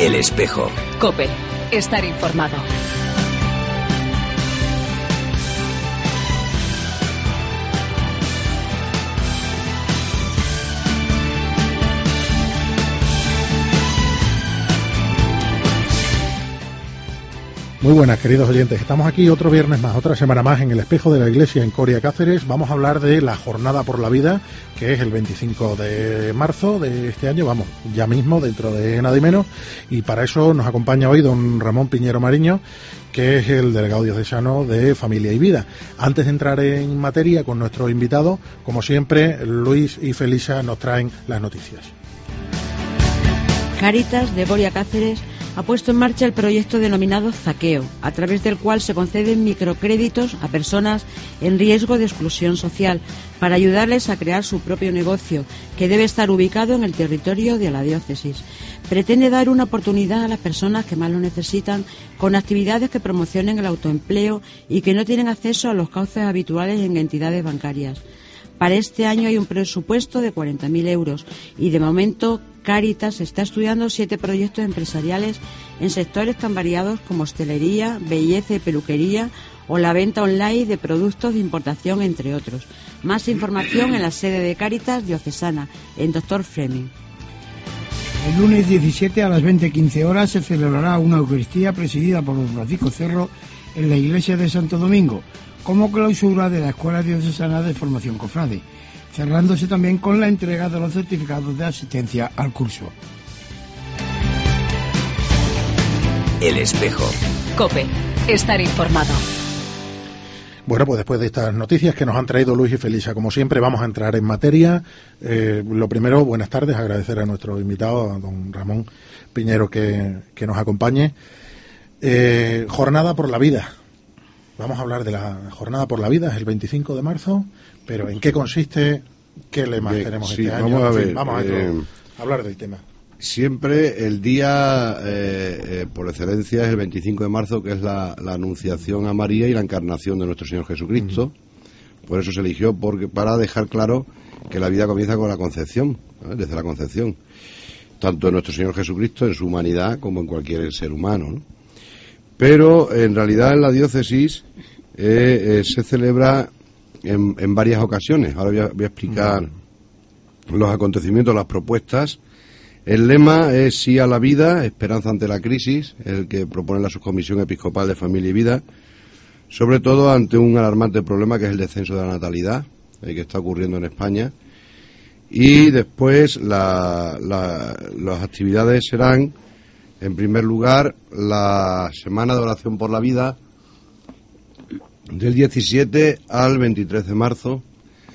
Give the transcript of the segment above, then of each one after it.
El Espejo. COPE. Estar informado. Muy buenas, queridos oyentes. Estamos aquí otro viernes más, otra semana más en el Espejo de la Iglesia en Coria, Cáceres. Vamos a hablar de la Jornada por la Vida, que es el 25 de marzo de este año, vamos, ya mismo, dentro de nada y menos. Y para eso nos acompaña hoy don Ramón Piñero Mariño, que es el delegado diocesano de Familia y Vida. Antes de entrar en materia con nuestro invitado, como siempre, Luis y Felisa nos traen las noticias. Cáritas de Coria, Cáceres ha puesto en marcha el proyecto denominado Zaqueo, a través del cual se conceden microcréditos a personas en riesgo de exclusión social para ayudarles a crear su propio negocio, que debe estar ubicado en el territorio de la diócesis. Pretende dar una oportunidad a las personas que más lo necesitan con actividades que promocionen el autoempleo y que no tienen acceso a los cauces habituales en entidades bancarias. Para este año hay un presupuesto de 40.000 euros y de momento Cáritas está estudiando 7 proyectos empresariales en sectores tan variados como hostelería, belleza y peluquería o la venta online de productos de importación, entre otros. Más información en la sede de Cáritas diocesana, en Dr. Fleming. El lunes 17 a las 20:15 horas se celebrará una Eucaristía presidida por don Francisco Cerro en la iglesia de Santo Domingo, como clausura de la Escuela Diocesana de Formación Cofrade, cerrándose también con la entrega de los certificados de asistencia al curso. El Espejo. COPE. Estar informado. Bueno, pues después de estas noticias que nos han traído Luis y Felisa, como siempre, vamos a entrar en materia. Lo primero, buenas tardes, agradecer a nuestro invitado, a don Ramón Piñero, que nos acompañe. Jornada por la Vida. Vamos a hablar de la Jornada por la Vida, es el 25 de marzo, pero ¿en qué consiste? ¿Qué lemas tenemos este año? Vamos a ver, vamos a hablar del tema. Siempre el día por excelencia es el 25 de marzo, que es la anunciación a María y la encarnación de nuestro Señor Jesucristo. Por eso se eligió, para dejar claro que la vida comienza con la concepción, desde la concepción, tanto de nuestro Señor Jesucristo en su humanidad como en cualquier ser humano, ¿no? Pero en realidad en la diócesis se celebra en varias ocasiones. Ahora voy a explicar los acontecimientos, las propuestas. El lema es sí a la vida, esperanza ante la crisis, el que propone la Subcomisión Episcopal de Familia y Vida, sobre todo ante un alarmante problema que es el descenso de la natalidad, que está ocurriendo en España. Y después las actividades serán, en primer lugar, la Semana de Oración por la Vida, del 17 al 23 de marzo,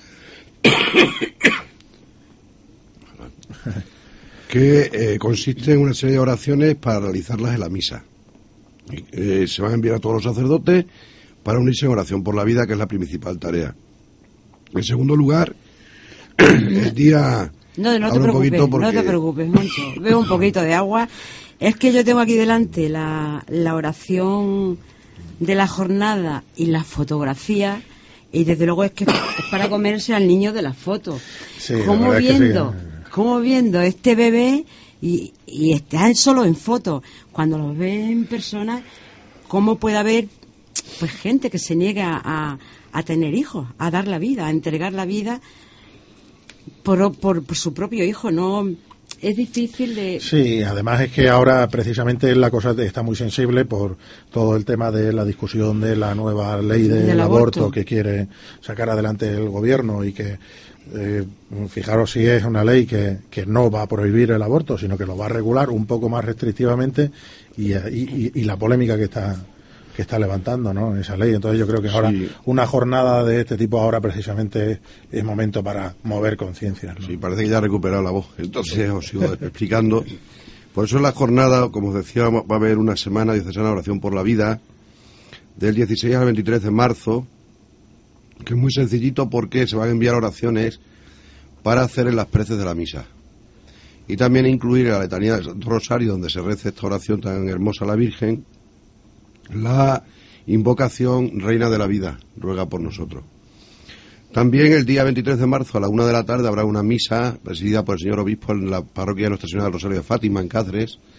que consiste en una serie de oraciones para realizarlas en la misa. Se van a enviar a todos los sacerdotes para unirse en oración por la vida, que es la principal tarea. En segundo lugar, el día... No te preocupes, Moncho. Veo un poquito de agua. Es que yo tengo aquí delante la oración de la jornada y la fotografía, y desde luego es que es para comerse al niño de la foto. Sí, Como viendo este bebé y está solo en foto. Cuando lo ve en persona, ¿cómo puede haber pues gente que se niega a tener hijos, a dar la vida, a entregar la vida por su propio hijo? No es difícil de... Sí, además es que ahora precisamente la cosa está muy sensible por todo el tema de la discusión de la nueva ley del aborto que quiere sacar adelante el gobierno, y que fijaros si es una ley que no va a prohibir el aborto, sino que lo va a regular un poco más restrictivamente, y la polémica que está levantando, ¿no?, esa ley. Entonces yo creo que ahora una jornada de este tipo ahora precisamente es momento para mover conciencias, ¿no? Sí, parece que ya ha recuperado la voz. Entonces os sigo explicando. Por eso en la jornada, como os decía, va a haber una semana diocesana de oración por la vida del 16 al 23 de marzo, que es muy sencillito porque se van a enviar oraciones para hacer en las preces de la misa. Y también incluir en la letanía del Santo Rosario, donde se reza esta oración tan hermosa a la Virgen, la invocación Reina de la Vida, ruega por nosotros. También el día 23 de marzo a la 1 de la tarde habrá una misa presidida por el señor obispo en la parroquia de Nuestra Señora del Rosario de Fátima, en Cáceres,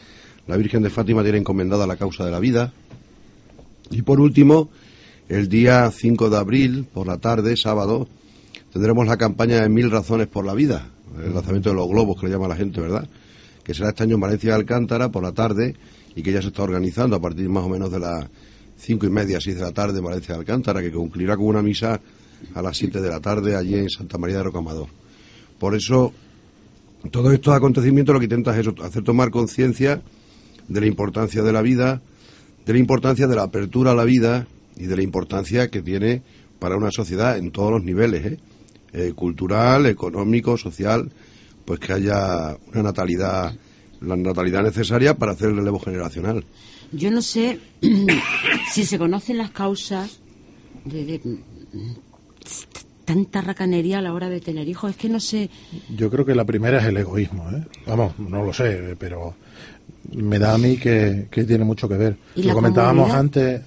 la Virgen de Fátima tiene encomendada la causa de la vida. Y por último, el día 5 de abril, por la tarde, sábado, tendremos la campaña de 1000 razones por la vida, el lanzamiento de los globos que le llama la gente, ¿verdad? Que será este año en Valencia de Alcántara por la tarde y que ya se está organizando a partir más o menos de las 5:30, 6 de la tarde en Valencia de Alcántara, que concluirá con una misa a las 7 de la tarde allí en Santa María de Rocamadour. Por eso, todos estos acontecimientos lo que intentan es eso, hacer tomar conciencia de la importancia de la vida, de la importancia de la apertura a la vida y de la importancia que tiene para una sociedad en todos los niveles, cultural, económico, social, pues que haya una natalidad, la natalidad necesaria para hacer el relevo generacional. Yo no sé si se conocen las causas de tanta racanería a la hora de tener hijos. Es que no sé. Yo creo que la primera es el egoísmo, ¿eh? Vamos, no lo sé, pero me da a mí que tiene mucho que ver. Lo comentábamos antes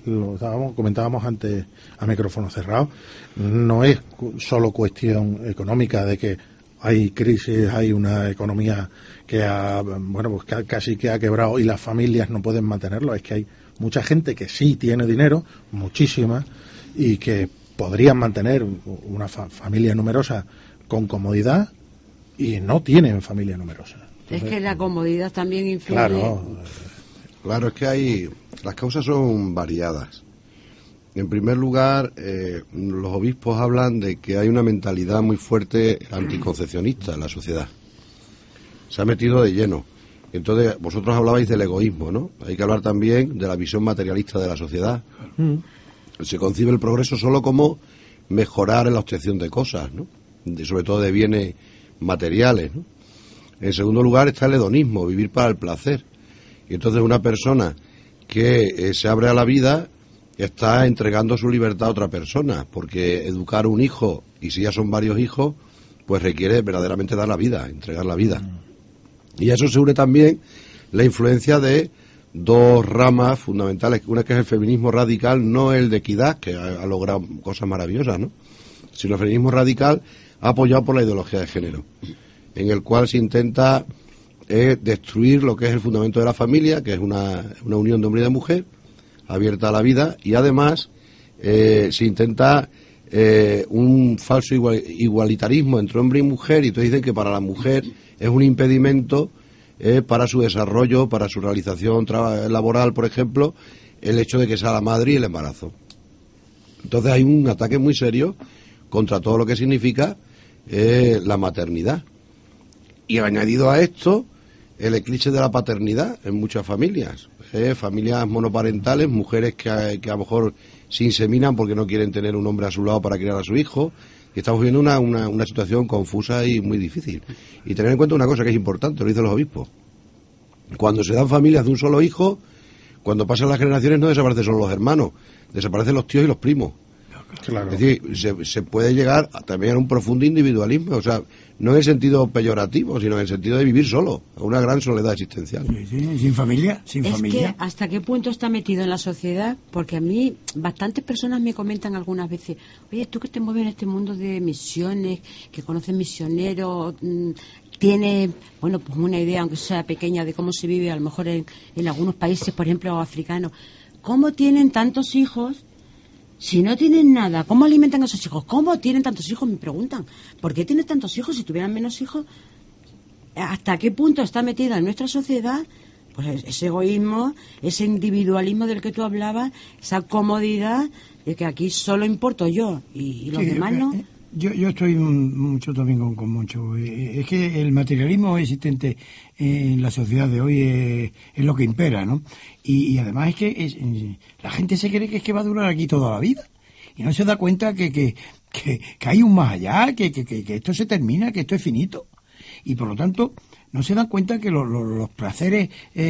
a micrófono cerrado. No es solo cuestión económica de que hay crisis, hay una economía que casi que ha quebrado y las familias no pueden mantenerlo. Es que hay mucha gente que sí tiene dinero, muchísima, y que podrían mantener una familia numerosa con comodidad y no tienen familia numerosa. Entonces, es que la comodidad también influye. Claro, es que las causas son variadas. En primer lugar, los obispos hablan de que hay una mentalidad muy fuerte anticoncepcionista en la sociedad. Se ha metido de lleno. Entonces, vosotros hablabais del egoísmo, ¿no? Hay que hablar también de la visión materialista de la sociedad. Se concibe el progreso solo como mejorar en la obtención de cosas, ¿no? Sobre todo de bienes materiales, ¿no? En segundo lugar está el hedonismo, vivir para el placer. Y entonces una persona que se abre a la vida está entregando su libertad a otra persona, porque educar un hijo, y si ya son varios hijos, pues requiere verdaderamente dar la vida, entregar la vida. Y a eso se une también la influencia de dos ramas fundamentales, una que es el feminismo radical, no el de equidad, que ha logrado cosas maravillosas, ¿no?, sino el feminismo radical apoyado por la ideología de género, en el cual se intenta destruir lo que es el fundamento de la familia, que es una unión de hombre y de mujer, abierta a la vida, y además se intenta un falso igualitarismo entre hombre y mujer, y entonces dicen que para la mujer es un impedimento para su desarrollo, para su realización laboral, por ejemplo, el hecho de que sea la madre y el embarazo. Entonces hay un ataque muy serio contra todo lo que significa la maternidad. Y añadido a esto, el eclipse de la paternidad en muchas familias. Familias monoparentales, mujeres que a lo mejor se inseminan porque no quieren tener un hombre a su lado para criar a su hijo. Y estamos viviendo una situación confusa y muy difícil. Y tener en cuenta una cosa que es importante, lo dicen los obispos. Cuando se dan familias de un solo hijo, cuando pasan las generaciones no desaparecen solo los hermanos, desaparecen los tíos y los primos. Claro. Es decir, se puede llegar también a un profundo individualismo, o sea, no en el sentido peyorativo, sino en el sentido de vivir solo, a una gran soledad existencial. Sí, sin familia, sin familia. Es que hasta qué punto está metido en la sociedad, porque a mí bastantes personas me comentan algunas veces, oye, tú que te mueves en este mundo de misiones, que conoces misioneros, tienes, pues una idea, aunque sea pequeña, de cómo se vive a lo mejor en algunos países, por ejemplo, africanos. ¿Cómo tienen tantos hijos? Si no tienen nada, ¿cómo alimentan a esos hijos? ¿Cómo tienen tantos hijos? Me preguntan. ¿Por qué tienen tantos hijos? Si tuvieran menos hijos, ¿hasta qué punto está metida en nuestra sociedad pues ese egoísmo, ese individualismo del que tú hablabas, esa comodidad de que aquí solo importo yo y los demás no? Yo estoy mucho también con mucho. Es que el materialismo existente en la sociedad de hoy es lo que impera, ¿no? Y además es que la gente se cree que es que va a durar aquí toda la vida. Y no se da cuenta que hay un más allá, que esto se termina, que esto es finito. Y por lo tanto, no se dan cuenta que los placeres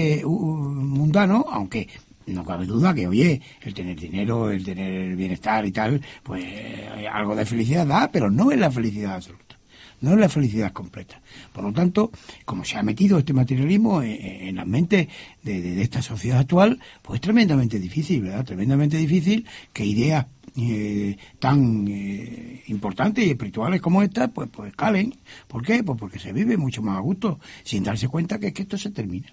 mundanos, aunque no cabe duda que, oye, el tener dinero, el tener bienestar y tal, pues algo de felicidad da, pero no es la felicidad absoluta, no es la felicidad completa. Por lo tanto, como se ha metido este materialismo en las mentes de esta sociedad actual, pues es tremendamente difícil, ¿verdad? Tremendamente difícil que ideas tan importantes y espirituales como estas, pues calen. ¿Por qué? Pues porque se vive mucho más a gusto, sin darse cuenta que es que esto se termina.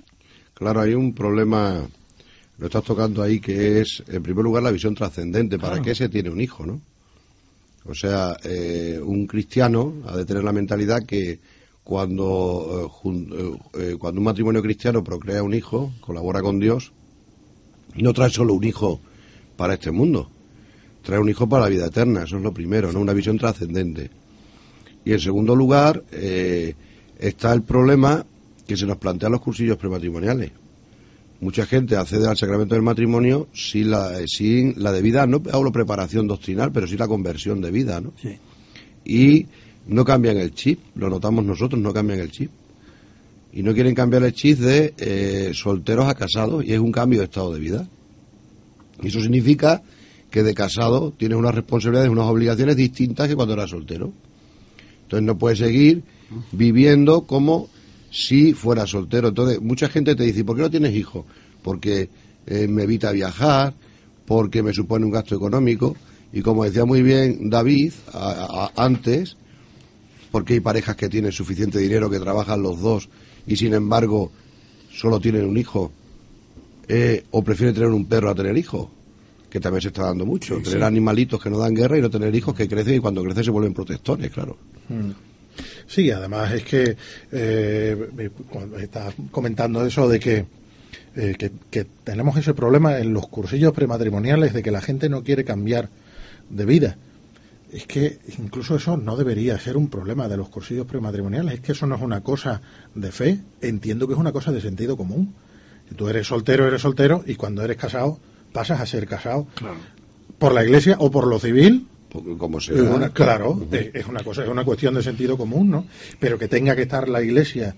Claro, hay un problema, lo estás tocando ahí, que es, en primer lugar, la visión trascendente. ¿Para qué se tiene un hijo, no? O sea, un cristiano ha de tener la mentalidad que cuando un matrimonio cristiano procrea un hijo, colabora con Dios, no trae solo un hijo para este mundo, trae un hijo para la vida eterna. Eso es lo primero, ¿no? Una visión trascendente. Y en segundo lugar, está el problema que se nos plantean los cursillos prematrimoniales. Mucha gente accede al sacramento del matrimonio sin la debida, no hablo preparación doctrinal, pero sí la conversión de vida, ¿no? Sí. Y no cambian el chip, lo notamos nosotros, no cambian el chip. Y no quieren cambiar el chip de solteros a casados, y es un cambio de estado de vida. Y eso significa que de casado tienes unas responsabilidades, unas obligaciones distintas que cuando eras soltero. Entonces no puedes seguir viviendo como si fuera soltero. Entonces mucha gente te dice, ¿por qué no tienes hijos? Porque me evita viajar, porque me supone un gasto económico, y como decía muy bien David antes, porque hay parejas que tienen suficiente dinero, que trabajan los dos y sin embargo solo tienen un hijo, o prefieren tener un perro a tener hijos, que también se está dando mucho, sí, tener animalitos que no dan guerra, y no tener hijos que crecen y cuando crecen se vuelven protectores, claro. Sí, además es que cuando estás comentando eso de que tenemos ese problema en los cursillos prematrimoniales de que la gente no quiere cambiar de vida. Es que incluso eso no debería ser un problema de los cursillos prematrimoniales. Es que eso no es una cosa de fe. Entiendo que es una cosa de sentido común. Si tú eres soltero, y cuando eres casado pasas a ser casado. Claro. Por la Iglesia o por lo civil. Como sea. Claro, es una cosa, es una cuestión de sentido común, ¿no? Pero que tenga que estar la Iglesia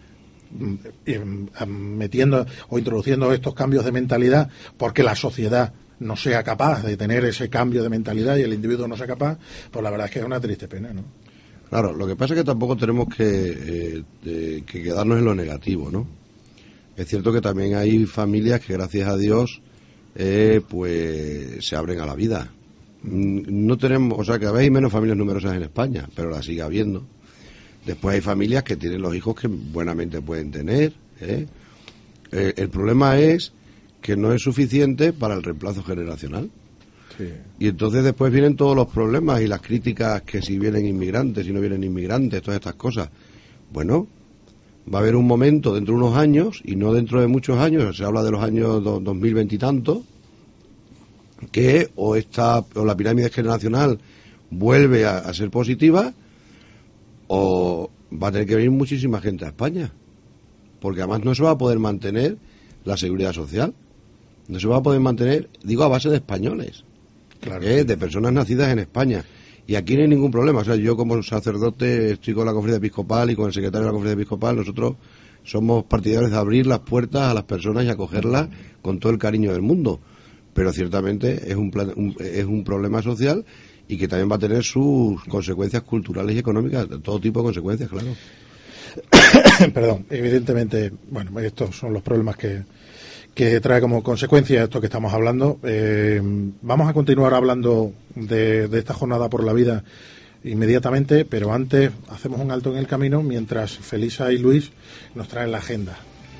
metiendo o introduciendo estos cambios de mentalidad porque la sociedad no sea capaz de tener ese cambio de mentalidad y el individuo no sea capaz, pues la verdad es que es una triste pena, ¿no? Claro, lo que pasa es que tampoco tenemos que quedarnos en lo negativo, ¿no? Es cierto que también hay familias que gracias a Dios pues se abren a la vida. No tenemos, o sea, que hay menos familias numerosas en España, pero las sigue habiendo. Después hay familias que tienen los hijos que buenamente pueden tener, el problema es que no es suficiente para el reemplazo generacional. Sí. Y entonces después vienen todos los problemas y las críticas, que si vienen inmigrantes, si no vienen inmigrantes, todas estas cosas. Bueno, va a haber un momento dentro de unos años, y no dentro de muchos años, se habla de los años 2020 y tanto, que o la pirámide generacional vuelve a ser positiva, o va a tener que venir muchísima gente a España, porque además no se va a poder mantener la seguridad social, no se va a poder mantener, digo, a base de españoles, claro, de personas nacidas en España, y aquí no hay ningún problema. O sea, yo como sacerdote estoy con la Conferencia Episcopal y con el secretario de la Conferencia Episcopal, nosotros somos partidarios de abrir las puertas a las personas y acogerlas con todo el cariño del mundo, pero ciertamente es un problema social y que también va a tener sus consecuencias culturales y económicas, todo tipo de consecuencias, claro. Perdón, evidentemente, bueno, estos son los problemas que trae como consecuencia esto que estamos hablando. Vamos a continuar hablando de esta jornada por la vida inmediatamente, pero antes hacemos un alto en el camino mientras Felisa y Luis nos traen la agenda.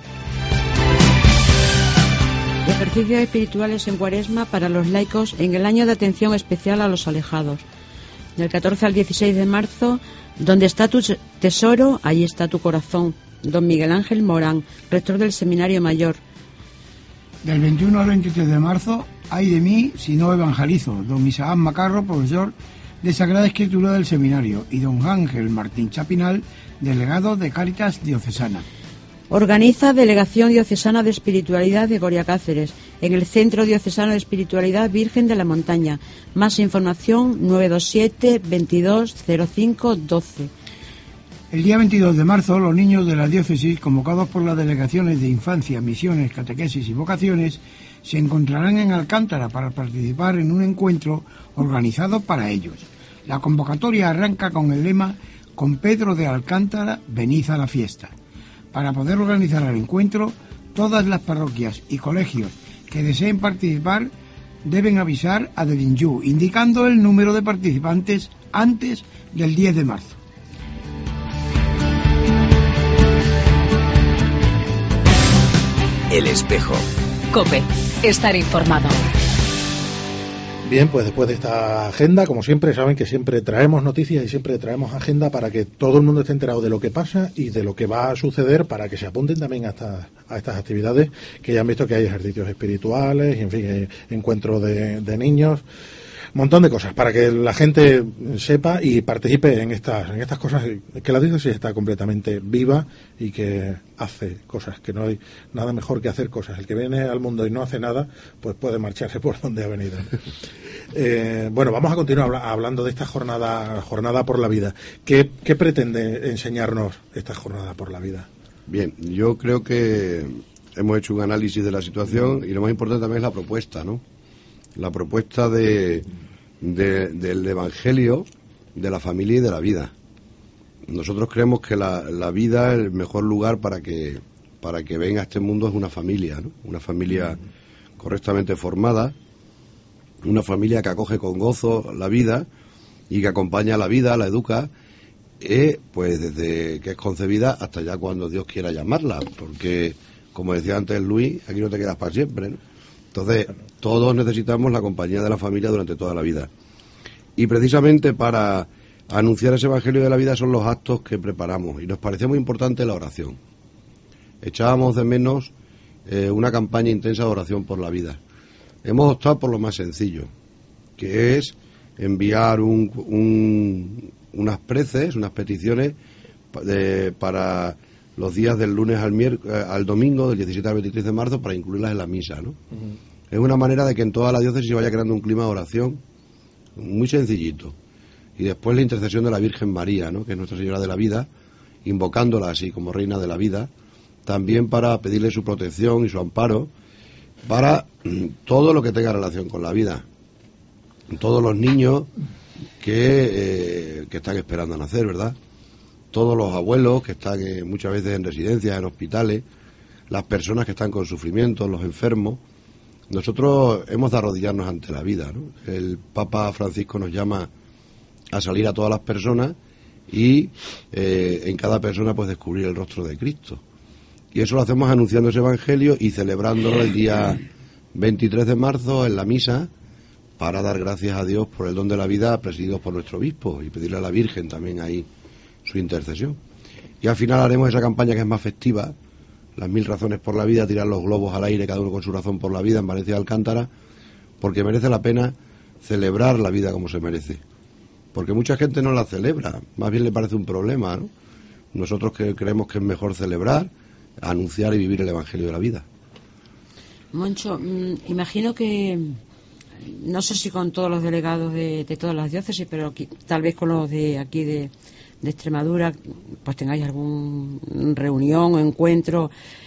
Ejercicios espirituales en Cuaresma para los laicos en el año de atención especial a los alejados. Del 14 al 16 de marzo, donde está tu tesoro, ahí está tu corazón. Don Miguel Ángel Morán, rector del Seminario Mayor. Del 21 al 23 de marzo, ay de mí si no evangelizo. Don Isaac Macarro, profesor de Sagrada Escritura del Seminario, y don Ángel Martín Chapinal, delegado de Cáritas Diocesana. Organiza Delegación Diocesana de Espiritualidad de Goria Cáceres, en el Centro Diocesano de Espiritualidad Virgen de la Montaña. Más información 927 22 05 12. El día 22 de marzo, los niños de la diócesis, convocados por las delegaciones de infancia, misiones, catequesis y vocaciones, se encontrarán en Alcántara para participar en un encuentro organizado para ellos. La convocatoria arranca con el lema «Con Pedro de Alcántara, venid a la fiesta». Para poder organizar el encuentro, todas las parroquias y colegios que deseen participar deben avisar a Delinjú, indicando el número de participantes antes del 10 de marzo. El Espejo. COPE. Estar informado. Bien, pues después de esta agenda, como siempre, saben que siempre traemos noticias y siempre traemos agenda para que todo el mundo esté enterado de lo que pasa y de lo que va a suceder, para que se apunten también a estas actividades, que ya han visto que hay ejercicios espirituales, y en fin, encuentros de niños, un montón de cosas, para que la gente sepa y participe en estas cosas, que la diócesis está completamente viva y que hace cosas, que no hay nada mejor que hacer cosas. El que viene al mundo y no hace nada, pues puede marcharse por donde ha venido. Bueno, vamos a continuar hablando de esta jornada por la vida. ¿Qué pretende enseñarnos esta jornada por la vida? Bien, yo creo que hemos hecho un análisis de la situación y lo más importante también es la propuesta, ¿no? La propuesta del Evangelio, de la familia y de la vida. Nosotros creemos que la vida, el mejor lugar para que venga a este mundo es una familia, ¿no? Una familia correctamente formada, una familia que acoge con gozo la vida y que acompaña a la vida, la educa, pues desde que es concebida hasta ya cuando Dios quiera llamarla, porque, como decía antes Luis, aquí no te quedas para siempre, ¿no? Entonces, todos necesitamos la compañía de la familia durante toda la vida. Y precisamente para anunciar ese Evangelio de la vida son los actos que preparamos. Y nos parece muy importante la oración. Echábamos de menos una campaña intensa de oración por la vida. Hemos optado por lo más sencillo, que es enviar unas preces, unas peticiones para los días del lunes al domingo, del 17 al 23 de marzo, para incluirlas en la misa, ¿no? Uh-huh. Es una manera de que en toda la diócesis se vaya creando un clima de oración muy sencillito. Y después la intercesión de la Virgen María, ¿no? Que es Nuestra Señora de la Vida, invocándola así como Reina de la Vida, también para pedirle su protección y su amparo para todo lo que tenga relación con la vida. Todos los niños que están esperando a nacer, ¿verdad? Todos los abuelos que están muchas veces en residencias, en hospitales, las personas que están con sufrimientos, los enfermos. Nosotros hemos de arrodillarnos ante la vida, ¿no? El Papa Francisco nos llama a salir a todas las personas y en cada persona pues descubrir el rostro de Cristo. Y eso lo hacemos anunciando ese Evangelio y celebrándolo el día 23 de marzo en la misa, para dar gracias a Dios por el don de la vida presididos por nuestro obispo y pedirle a la Virgen también ahí su intercesión. Y al final haremos esa campaña que es más festiva, las 1000 razones por la vida, tirar los globos al aire, cada uno con su razón por la vida, en Valencia de Alcántara, porque merece la pena celebrar la vida como se merece. Porque mucha gente no la celebra, más bien le parece un problema, ¿no? Nosotros creemos que es mejor celebrar, anunciar y vivir el Evangelio de la vida. Moncho, imagino que, no sé si con todos los delegados de todas las diócesis, pero tal vez con los de aquí de Extremadura, pues tengáis alguna reunión o encuentro,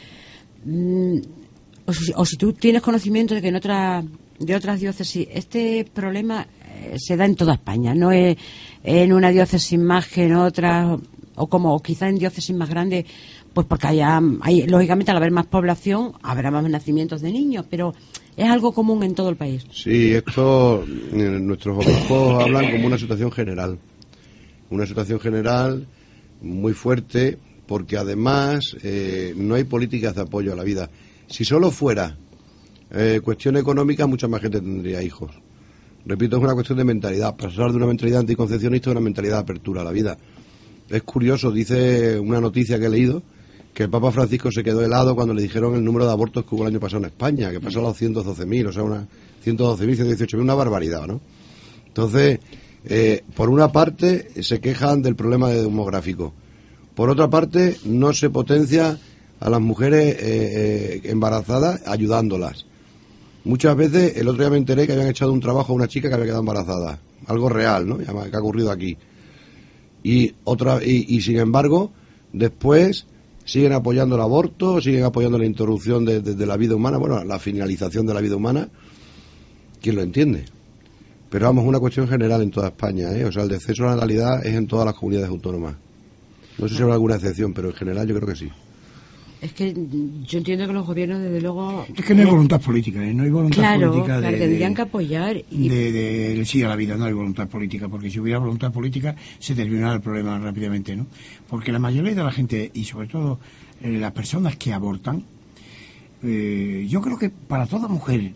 o si tú tienes conocimiento de que de otras diócesis este problema se da en toda España, no es en una diócesis más que en otras, o quizá en diócesis más grandes, pues porque hay lógicamente, al haber más población habrá más nacimientos de niños, pero es algo común en todo el país. Sí, esto nuestros obispos hablan como una situación general. Una situación general muy fuerte, porque además no hay políticas de apoyo a la vida. Si solo fuera cuestión económica, mucha más gente tendría hijos. Repito, es una cuestión de mentalidad, pasar de una mentalidad anticoncepcionista a una mentalidad de apertura a la vida. Es curioso, dice una noticia que he leído, que el Papa Francisco se quedó helado cuando le dijeron el número de abortos que hubo el año pasado en España, que pasó a los 112.000, o sea, 112.000, 118.000, una barbaridad, ¿no? Entonces, por una parte se quejan del problema demográfico, por otra parte no se potencia a las mujeres embarazadas ayudándolas. Muchas veces, el otro día me enteré que habían echado un trabajo a una chica que había quedado embarazada, algo real, ¿no? Que ha ocurrido aquí. Y sin embargo, después siguen apoyando el aborto, siguen apoyando la interrupción de la vida humana, bueno, la finalización de la vida humana. ¿Quién lo entiende? Pero vamos, una cuestión general en toda España, ¿eh? O sea, el descenso de la natalidad es en todas las comunidades autónomas. No sé si habrá alguna excepción, pero en general yo creo que sí. Es que yo entiendo que los gobiernos, desde luego... Es que no hay voluntad política, ¿eh? No hay voluntad política de... tendrían que apoyar. De sí a la vida, no hay voluntad política, porque si hubiera voluntad política se terminará el problema rápidamente, ¿no? Porque la mayoría de la gente, y sobre todo las personas que abortan, yo creo que para toda mujer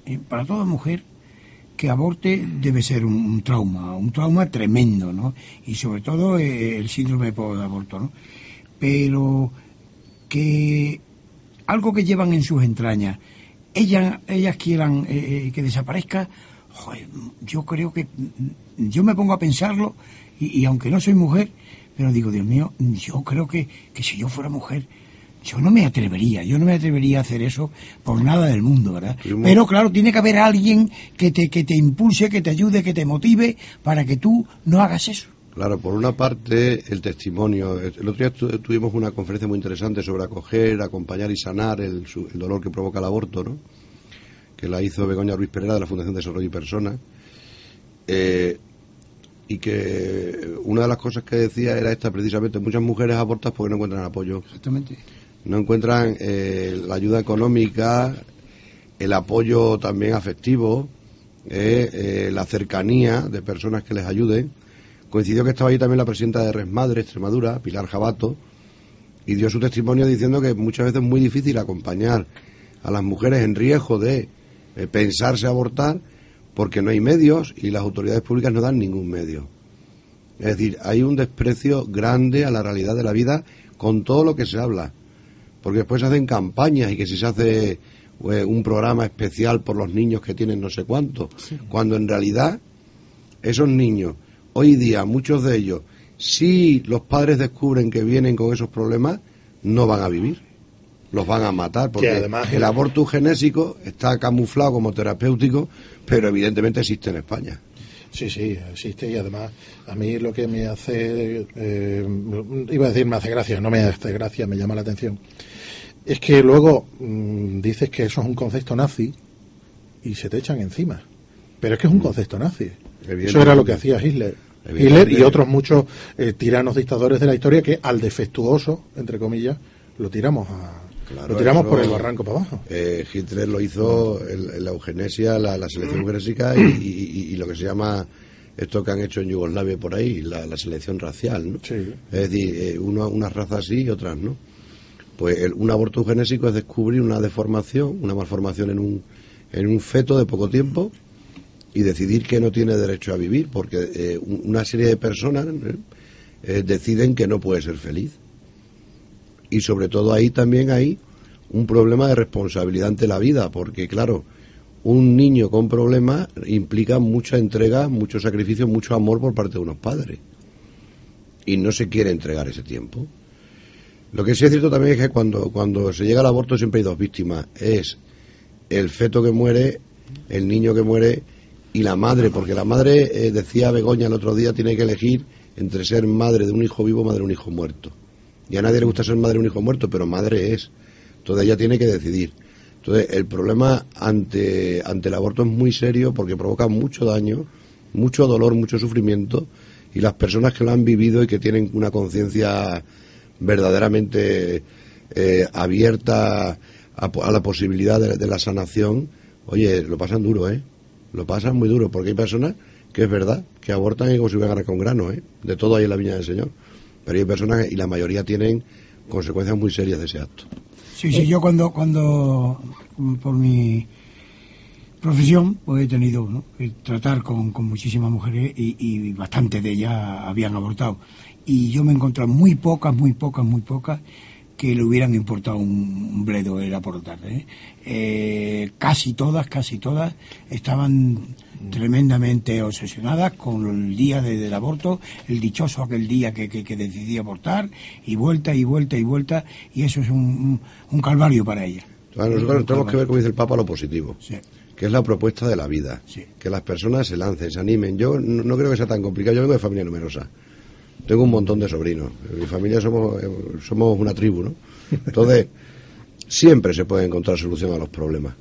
que aborte debe ser un trauma tremendo, ¿no? Y sobre todo el síndrome de aborto, ¿no? Pero que algo que llevan en sus entrañas, ellas quieran que desaparezca, joder, yo creo que yo me pongo a pensarlo y aunque no soy mujer, pero digo, Dios mío, yo creo que si yo fuera mujer, yo no me atrevería a hacer eso por nada del mundo, ¿verdad? Pero claro, tiene que haber alguien que te impulse, que te ayude, que te motive para que tú no hagas eso. Claro, por una parte, el testimonio. El otro día tuvimos una conferencia muy interesante sobre acoger, acompañar y sanar el dolor que provoca el aborto, ¿no? Que la hizo Begoña Ruiz Pereira de la Fundación Desarrollo y Personas. Y que una de las cosas que decía era esta, precisamente: muchas mujeres abortan porque no encuentran apoyo. Exactamente. No encuentran la ayuda económica, el apoyo también afectivo, la cercanía de personas que les ayuden. Coincidió que estaba ahí también la presidenta de Resmadre, Extremadura, Pilar Jabato, y dio su testimonio diciendo que muchas veces es muy difícil acompañar a las mujeres en riesgo de pensarse abortar porque no hay medios y las autoridades públicas no dan ningún medio. Es decir, hay un desprecio grande a la realidad de la vida con todo lo que se habla. Porque después se hacen campañas y que si se hace un programa especial por los niños que tienen no sé cuánto, sí. Cuando en realidad esos niños, hoy día muchos de ellos, si los padres descubren que vienen con esos problemas, no van a vivir, los van a matar, porque además el aborto eugenésico está camuflado como terapéutico, pero evidentemente existe en España. Sí, existe, y además a mí lo que me hace, iba a decir me hace gracia, no me hace gracia, me llama la atención, es que luego dices que eso es un concepto nazi y se te echan encima, pero es que es un concepto nazi. Eso era lo que hacía Hitler y otros muchos tiranos dictadores de la historia, que al defectuoso, entre comillas, lo tiramos por el barranco para abajo. Hitler lo hizo en la eugenesia, la selección eugenésica y lo que se llama esto que han hecho en Yugoslavia por ahí, la selección racial, ¿no? Sí. Es decir, unas razas sí y otras no. Pues un aborto eugenésico es descubrir una deformación, una malformación en un feto de poco tiempo y decidir que no tiene derecho a vivir, porque una serie de personas deciden que no puede ser feliz. Y sobre todo ahí también hay un problema de responsabilidad ante la vida, porque claro, un niño con problemas implica mucha entrega, mucho sacrificio, mucho amor por parte de unos padres. Y no se quiere entregar ese tiempo. Lo que sí es cierto también es que cuando se llega al aborto siempre hay dos víctimas. Es el feto que muere, el niño que muere y la madre, porque la madre, decía Begoña el otro día, tiene que elegir entre ser madre de un hijo vivo o madre de un hijo muerto. Y a nadie le gusta ser madre de un hijo muerto, pero madre es. Entonces ella tiene que decidir. Entonces el problema ante el aborto es muy serio porque provoca mucho daño, mucho dolor, mucho sufrimiento, y las personas que lo han vivido y que tienen una conciencia verdaderamente abierta a la posibilidad de la sanación, oye, lo pasan duro, lo pasan muy duro, porque hay personas que es verdad, que abortan y como si hubieran arrancado un grano, de todo hay en la viña del Señor. Pero hay personas, y la mayoría tienen consecuencias muy serias de ese acto. Sí, yo cuando por mi profesión pues he tenido, ¿no?, que tratar con muchísimas mujeres y bastantes de ellas habían abortado. Y yo me he encontrado muy pocas que le hubieran importado un bledo el abortar. Casi todas estaban tremendamente obsesionadas con el día del aborto, el dichoso aquel día que decidí abortar, y vuelta, y eso es un calvario para ellas. Nosotros tenemos que ver, como dice el Papa, lo positivo, sí, que es la propuesta de la vida, sí, que las personas se lancen, se animen. Yo no creo que sea tan complicado. Yo vengo de familia numerosa, tengo un montón de sobrinos, en mi familia somos una tribu, ¿no? Entonces siempre se puede encontrar solución a los problemas.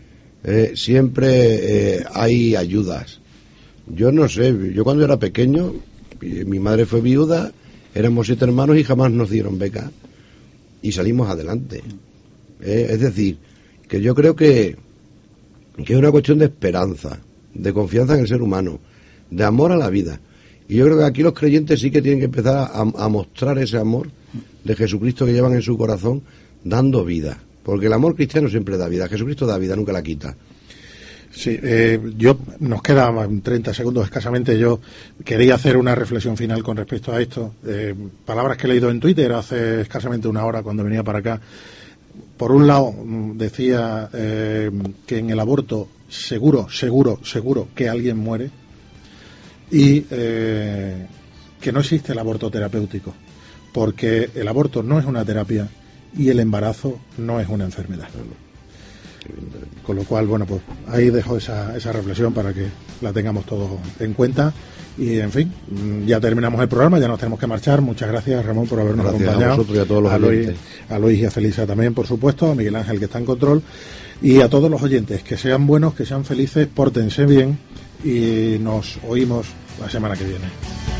Siempre hay ayudas. Yo no sé, yo cuando era pequeño, mi madre fue viuda, éramos 7 hermanos y jamás nos dieron beca y salimos adelante. Es decir, que yo creo que es una cuestión de esperanza, de confianza en el ser humano, de amor a la vida. Y yo creo que aquí los creyentes sí que tienen que empezar a mostrar ese amor de Jesucristo que llevan en su corazón, dando vida. Porque el amor cristiano siempre da vida. Jesucristo da vida, nunca la quita. Sí, nos queda 30 segundos escasamente. Yo quería hacer una reflexión final con respecto a esto. Palabras que he leído en Twitter hace escasamente una hora cuando venía para acá. Por un lado, decía que en el aborto seguro que alguien muere, y que no existe el aborto terapéutico, porque el aborto no es una terapia y el embarazo no es una enfermedad. Con lo cual, bueno, pues ahí dejo esa reflexión para que la tengamos todos en cuenta. Y, en fin, ya terminamos el programa, ya nos tenemos que marchar. Muchas gracias, Ramón, por habernos acompañado. A vosotros y a todos los oyentes. A Luis y a Felisa también, por supuesto, a Miguel Ángel, que está en control, y a todos los oyentes, que sean buenos, que sean felices, pórtense bien, y nos oímos la semana que viene.